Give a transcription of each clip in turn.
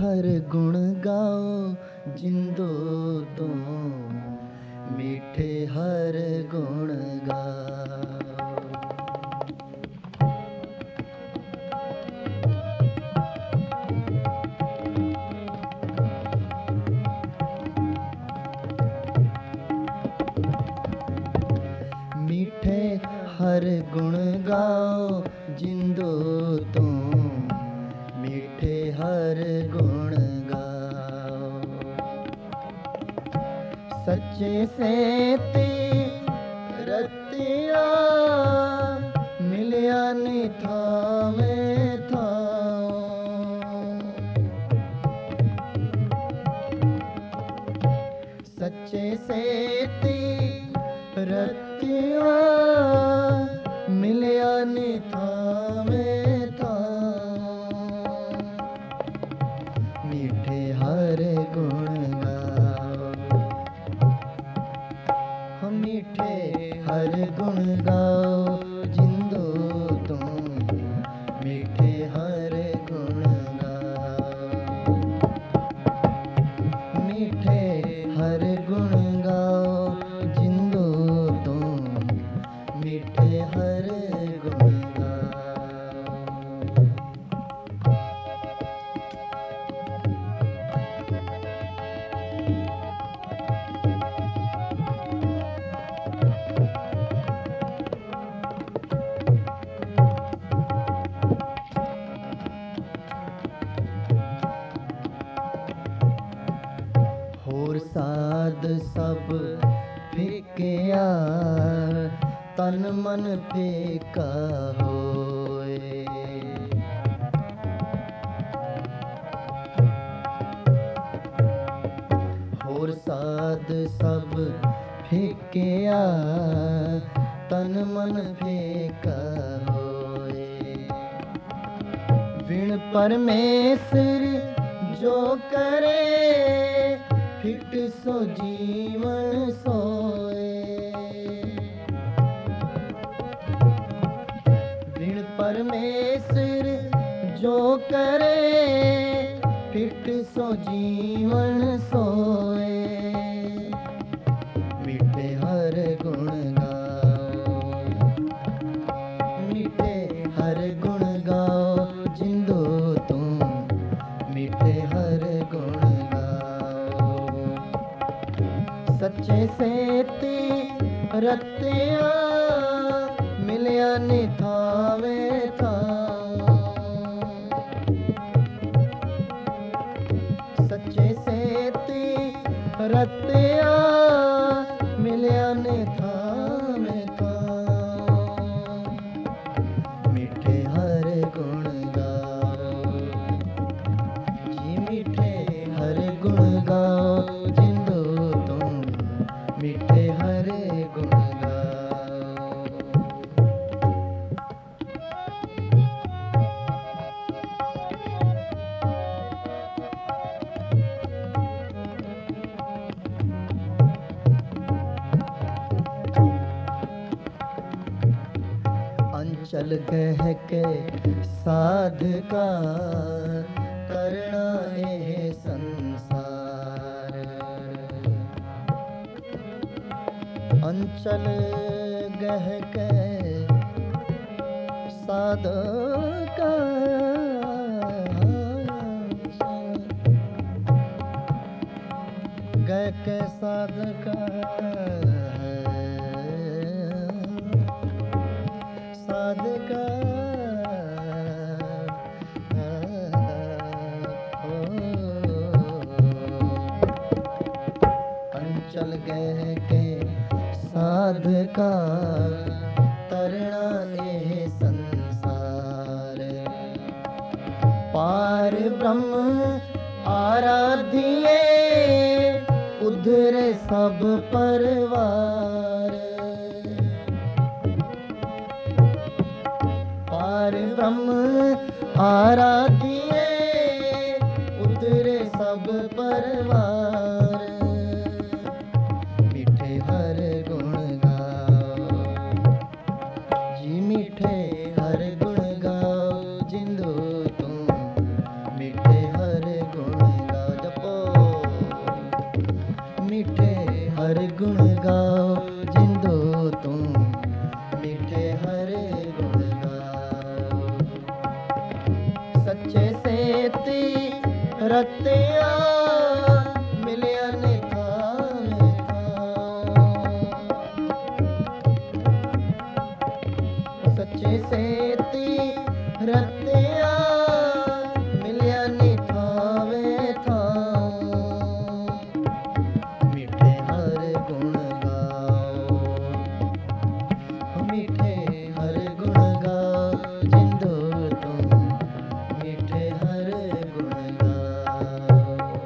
हर गुण गाओ जिंदो तुम, मीठे हर गुण गाओ। मीठे हर गुण गाओ जिंदो तुम, मीठे हर गुण गाओ। सच्चे से रतिया मिलिया निथावे थाओ। सच्चे से रतिया मिलिया निथावे थाओ। मीठे हर गुण गाओ, मीठे हर गुण गाओ जिंदो तुम, मीठे हर गुण गाओ। मीठे हर गुण गाओ जिंदो तुम, मीठे हर गुण गाओ। होर साध सब फिकिया, तन मन फिका होए। होर साध सब फिकिया, तन मन फिका होए। बिन परमेश्वर जो करे, फिट सो जीवन सोए। बिन परमेश्वर जो करे, फिट सो जीवन सोए। मीठे हर गुण गाओ, मीठे हर गुण गाओ जिंदो तुम, मीठे हर गुण गाओ। सच्चे से रतिया मिलिया निथावे थाओ। सच्चे से रतिया मिलिया निथावे थाओ। मीठे हर गुण गाओ जी, मीठे हर गुण गाओ जिंदो तुम, मीठे हर गुण गाओ। अंचल कह के साध का करना ये संसार। अंचल गह के साध का, गह के साध का साधका। अंचल गह के साधका, तरना ये संसार। पार ब्रह्म आराधिए, उधरे सब परवार। पार ब्रह्म आराधिए, उधरे सब परवार। मीठे हर गुण गाओ जी, मीठे हर गुण गाओ जिंदो तुम, मीठे हर गुण सेती रतिया मिलिया ने थावे थां। सच्चे सेती रतिया मिलिया ने थावे थां। मीठे हर गुण गाओ, मीठे हर गुण गाओ जिंदो तुम, मीठे हर गुण गाओ।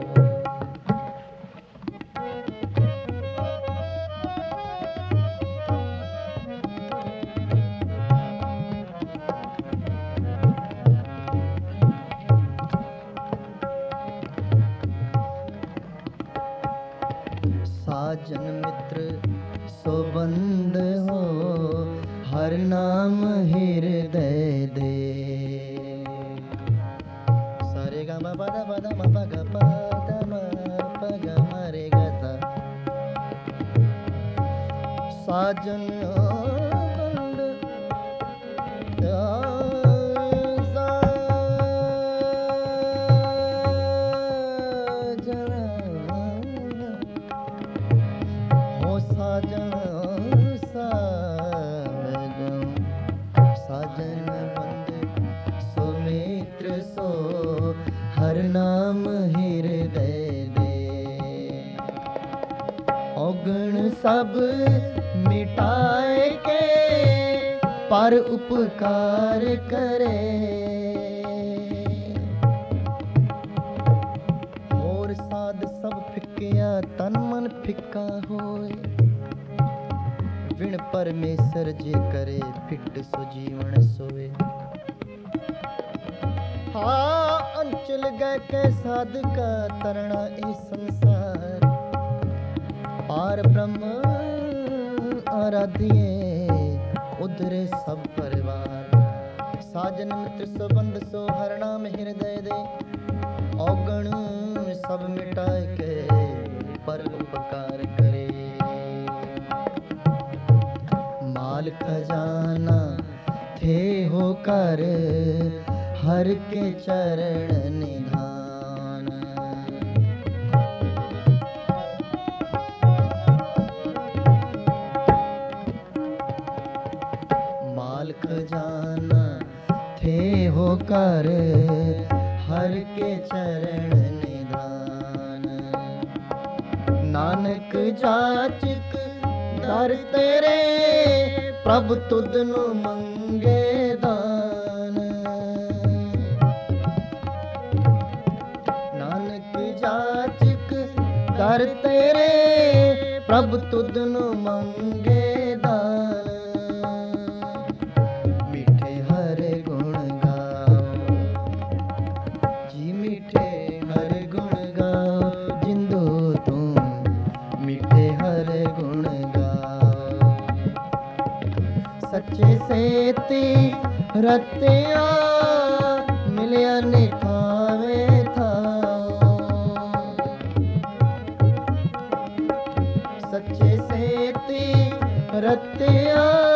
साजन मित्र सोबंद हो, हर नाम हृदय दे। सारे गा मा पा दा मा पा गा पा दा मा पा गा मा रे गा सा। साजन बंद साजन साजन बंद सो मित्र सो, हर नाम हृदय दे। औगण सब मिटाए के पर उपकार करे। और साध सब फिक्या तन मन फिक्का होए। विण परमेश्वर जे करे फिट सो जीवन सोए। हाँ अंचल गए के साध का तरना ए संसार। पार ब्रह्म आराधिए उधरे सब परिवार। साजन मित्र संबंध सो हर नाम हृदय दे। औगण सब मिटाए के पर उपकार करे। माल खजाना थे होकर हर के चरण निधान। माल खजाना थे होकर हर के चरण निधान। नानक जाचक दर तेरे प्रभु तुधनु मंगे दान। नानक जाचक दर तेरे प्रभु तुधनु मंगे दान। मीठे हर गुण गाओ जी, मीठे हर गुण गाओ जिंदो तुम, मीठे हर गुण गाओ। सच्चे सेती रतिया मिलिया ने थावे थां। सच्चे सेती रतिया